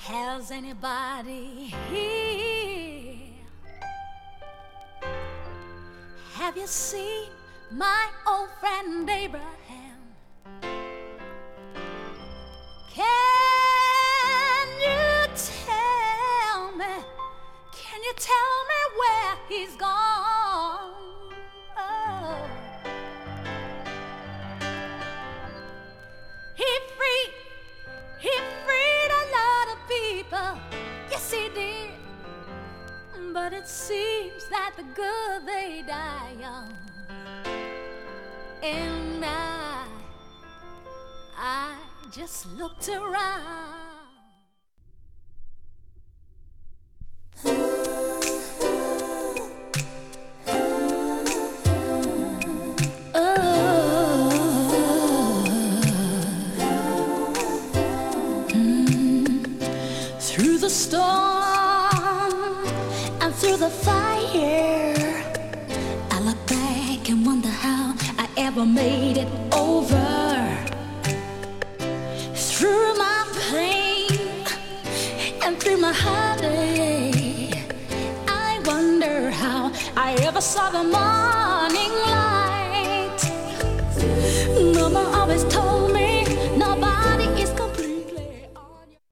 Has anybody here? Have you seen my old friend Abraham? Can you tell me? Can you tell me where he's gone? Oh. He freed a lot of people. Yes, he did. But it seems that the good they die young. And I just looked around. Through the storm and through the fire, I look back and wonder how I ever made it over. Through my pain and through my heartache, I wonder how I ever saw the morning light. Mama always told me